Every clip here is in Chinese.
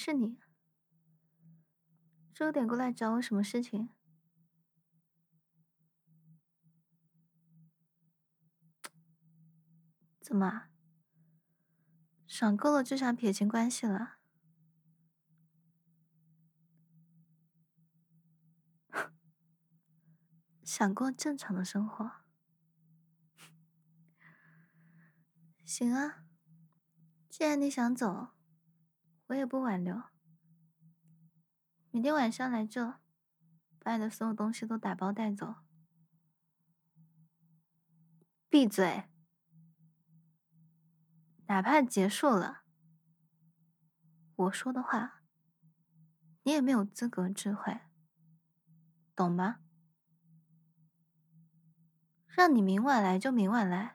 是你，这点过来找我什么事情？怎么啊爽够了就想撇清关系了？想过正常的生活？行啊，既然你想走，我也不挽留。明天晚上来这，把你的所有东西都打包带走。闭嘴！哪怕结束了，我说的话，你也没有资格智慧，懂吗？让你明晚来就明晚来。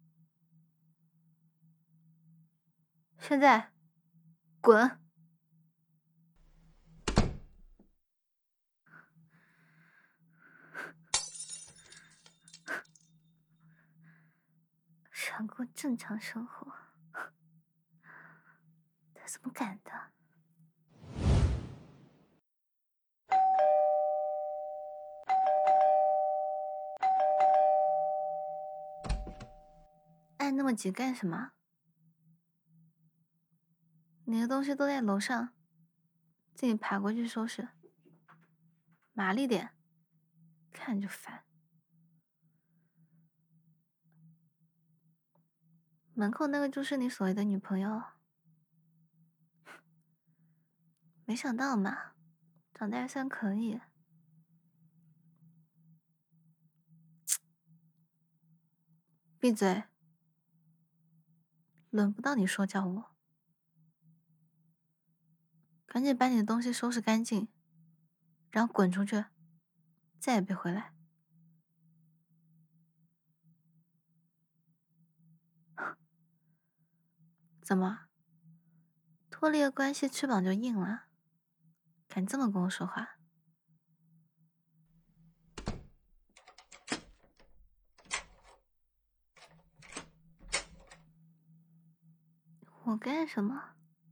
现在，滚！想过正常生活，他怎么敢的？按那么急干什么？你的东西都在楼上，自己爬过去收拾。麻利点，看着就烦。门口那个就是你所谓的女朋友？没想到嘛，长得还算可以。闭嘴！轮不到你说教我。赶紧把你的东西收拾干净，然后滚出去，再也别回来。怎么？脱离了关系，翅膀就硬了？敢这么跟我说话？我干什么？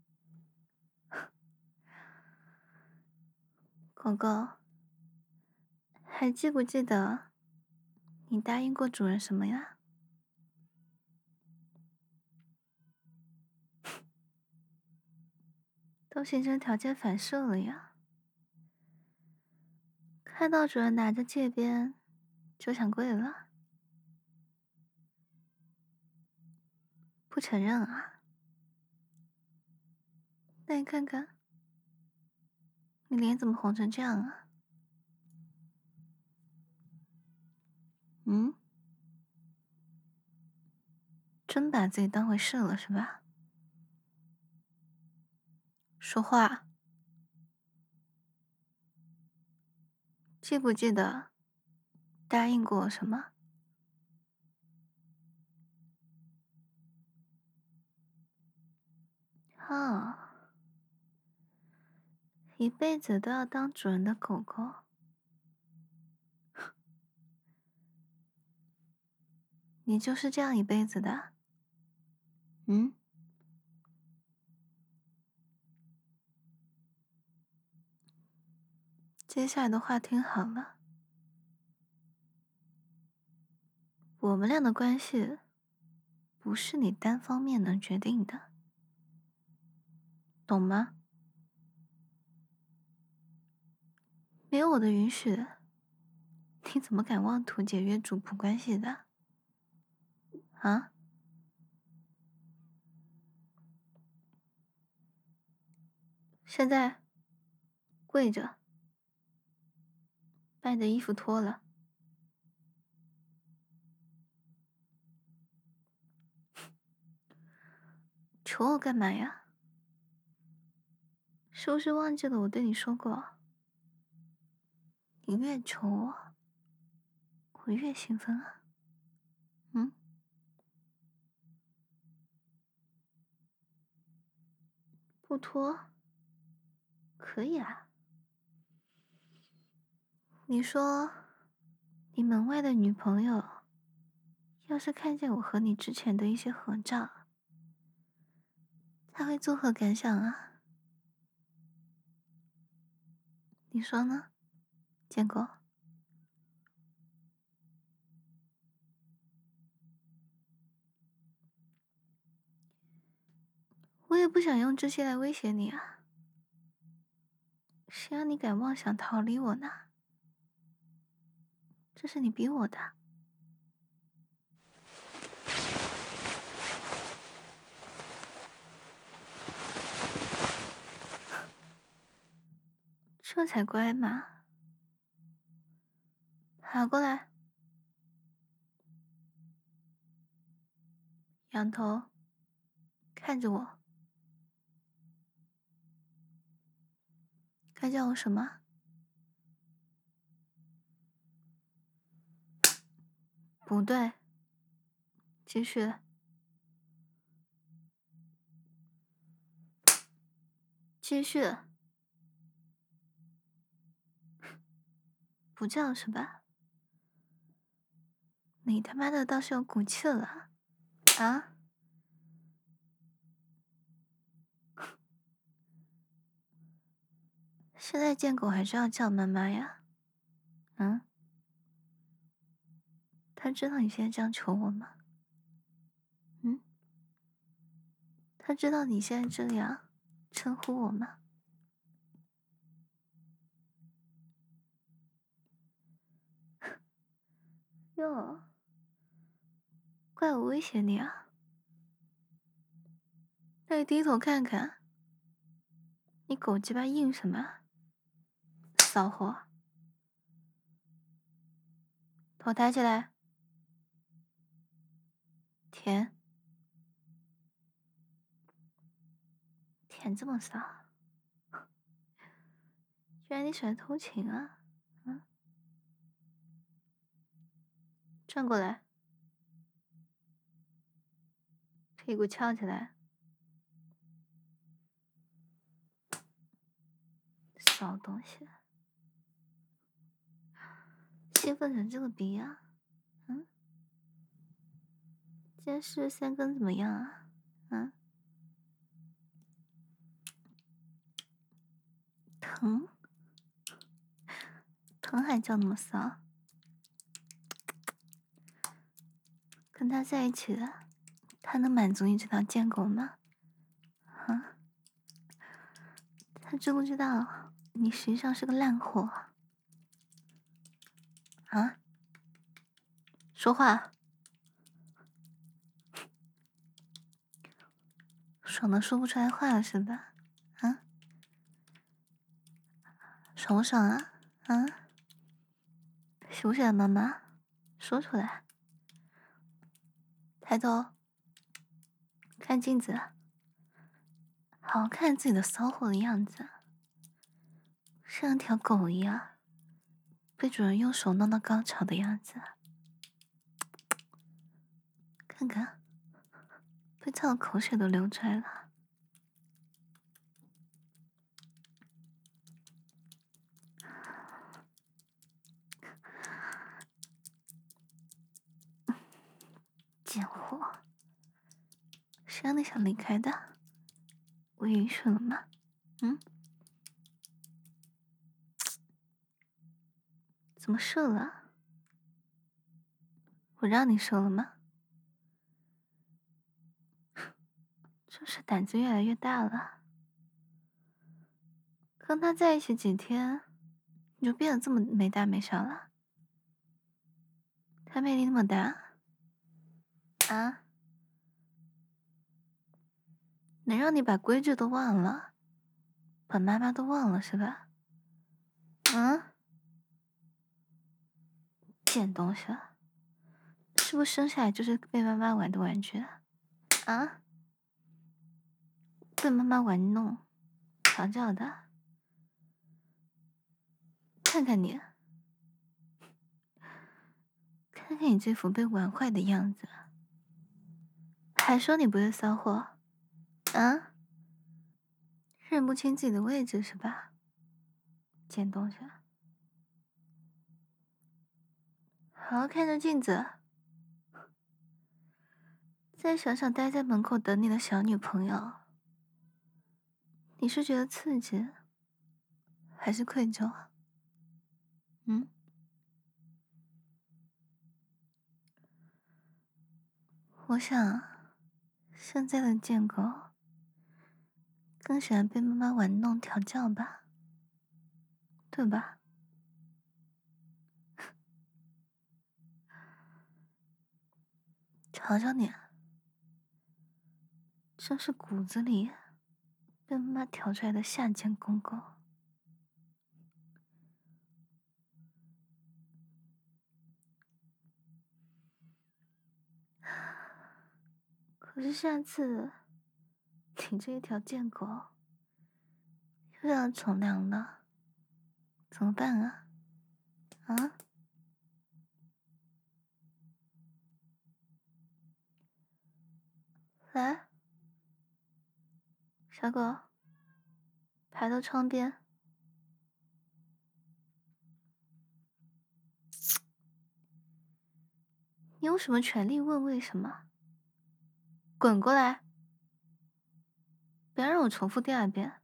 狗狗，还记不记得你答应过主人什么呀？都形成条件反射了呀！看到主人拿着戒鞭，就想跪了？不承认啊？那你看看，你脸怎么红成这样啊？嗯？真把自己当回事了是吧？说话！记不记得答应过我什么？哦，一辈子都要当主人的狗狗，你就是这样一辈子的？嗯？接下来的话听好了，我们俩的关系不是你单方面能决定的，懂吗？没有我的允许，你怎么敢妄图解约主仆关系的？啊？现在跪着，把你的衣服脱了。求我干嘛呀？是不是忘记了我对你说过，你越求我，我越兴奋啊？嗯？不脱？可以啊。你说，你门外的女朋友，要是看见我和你之前的一些合照，她会作何感想啊？ 你说呢，建国？我也不想用这些来威胁你啊，谁让你敢妄想逃离我呢？这是你逼我的。这才乖嘛！爬过来，仰头看着我，该叫我什么？不对，继续，继续，不叫是吧？你他妈的倒是有骨气了啊！现在见狗还是要叫妈妈呀？嗯？他知道你现在这样求我吗？嗯？他知道你现在这样称呼我吗？哟，怪我威胁你啊？那你低头看看，你狗鸡巴硬什么？骚货！头抬起来，舔，舔这么骚？原来你喜欢偷情啊？嗯？转过来，屁股翘起来，骚东西！兴奋成这个逼啊？嗯？今天试三更怎么样啊？嗯？疼？疼还叫那么骚？跟他在一起的，他能满足你这条贱狗吗？啊？他知不知道你实际上是个烂货？啊？说话！爽的说不出来话了是吧？啊？爽不爽啊？啊？喜不喜欢妈妈？说出来。抬头，看镜子，好好看自己的骚货的样子，像条狗一样，被主人用手弄到高潮的样子。看看，被操的口水都流出来了。贱货，谁让你想离开的？我允许了吗？嗯？怎么射了？我让你射了吗？真是胆子越来越大了。跟他在一起几天，你就变得这么没大没小了？他魅力那么大啊？能让你把规矩都忘了，把妈妈都忘了是吧？嗯？贱东西，是不是生下来就是被妈妈玩的玩具啊？被妈妈玩弄、调教的？看看你，看看你这副被玩坏的样子，还说你不是骚货啊？认不清自己的位置是吧？贱东西，好好看着镜子，再想想待在门口等你的小女朋友，你是觉得刺激， 还是愧疚啊？嗯，我想现在的贱狗更喜欢被妈妈玩弄调教吧，对吧？瞧瞧你，真是骨子里被妈妈调出来的下贱公狗。可是下次你这一条贱狗又要从良了，怎么办啊？啊？来，小狗，排到窗边。你有什么权利问为什么？滚过来！别让我重复第二遍。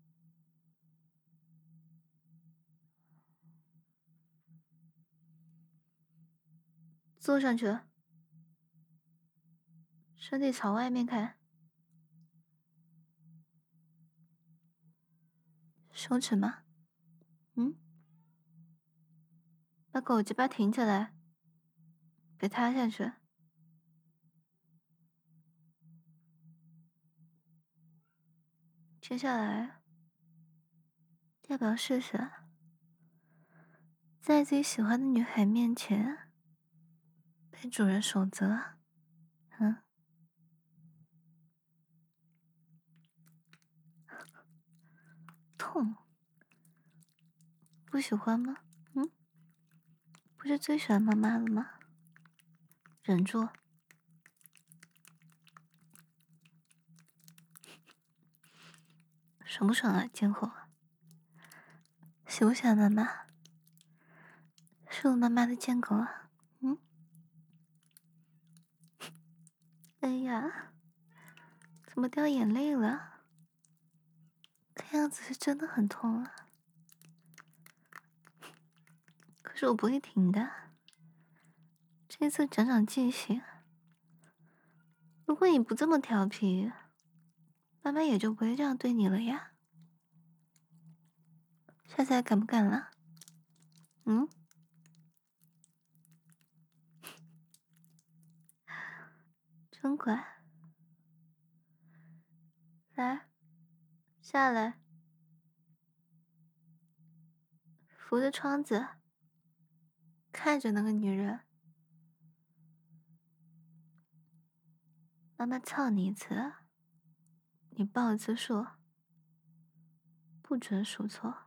坐上去，身体朝外面看。羞耻吗？嗯？把狗鸡巴挺起来，别塌下去。接下来，要不要试试，在自己喜欢的女孩面前被主人守责？嗯？痛？不喜欢吗？嗯？不是最喜欢妈妈了吗？忍住。爽不爽啊，贱货？喜不喜欢妈妈？是我妈妈的贱狗啊。嗯？哎呀，怎么掉眼泪了？看样子是真的很痛啊。可是我不会停的，这次长长记性。如果你不这么调皮，妈妈也就不会这样对你了呀。下次还敢不敢了？嗯？真乖。来，下来，扶着窗子，看着那个女人。妈妈操你一次，你报一次数，不准数错。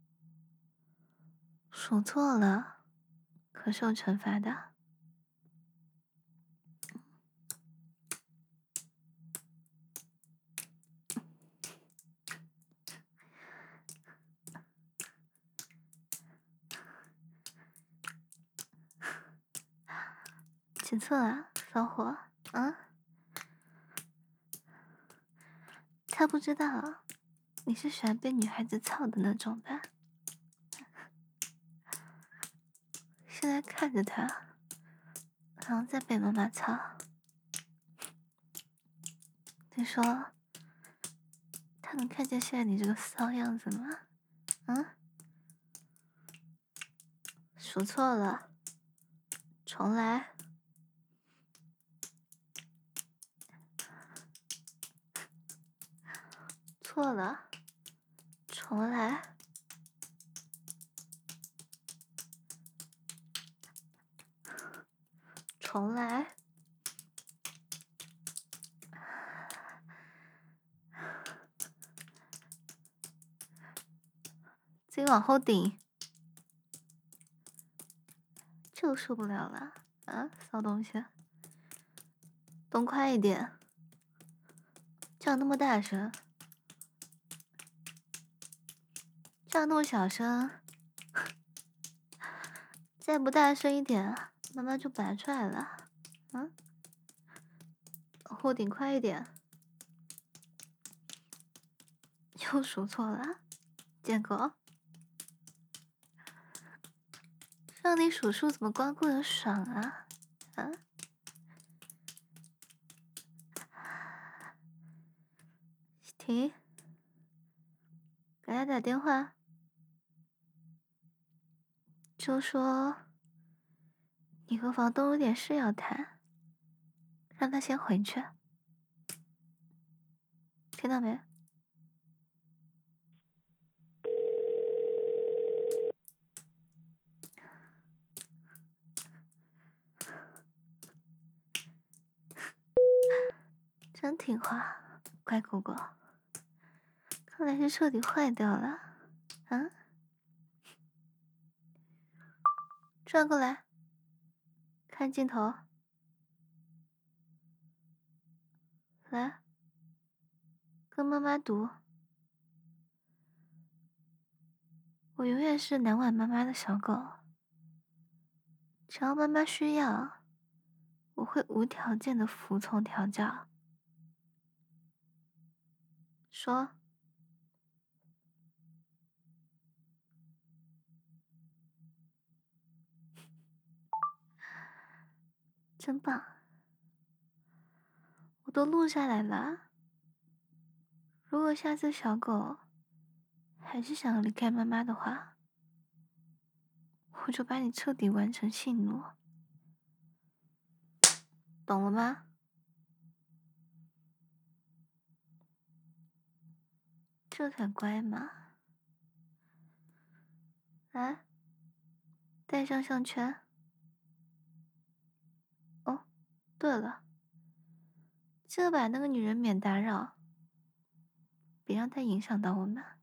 数错了，可受惩罚的。几次啊，骚货？啊？他不知道你是喜欢被女孩子操的那种吧？现在看着他，好像在被妈妈操。你说，他能看见现在你这个骚样子吗？嗯？数错了，重来。错了，重来。重来。自己往后顶。这受不了了啊，骚东西！动快一点，叫那么大声，叫那么小声，再不大声一点，妈妈就拔出来了。嗯？往后顶快一点。又数错了，贱狗！ 让你数数怎么光顾得爽啊？啊？停，给他打电话，就说你和房东有点事要谈，让他先回去，听到没？真听话，乖狗狗。看来是彻底坏掉了，啊？转过来，看镜头，来，跟妈妈读。我永远是难挽妈妈的小狗，只要妈妈需要，我会无条件的服从调教。说，真棒，我都录下来了。如果下次小狗还是想要离开妈妈的话，我就把你彻底完成性奴，懂了吗？这才乖嘛。来，戴上项圈。哦，对了，记得把那个女人免打扰，别让她影响到我们。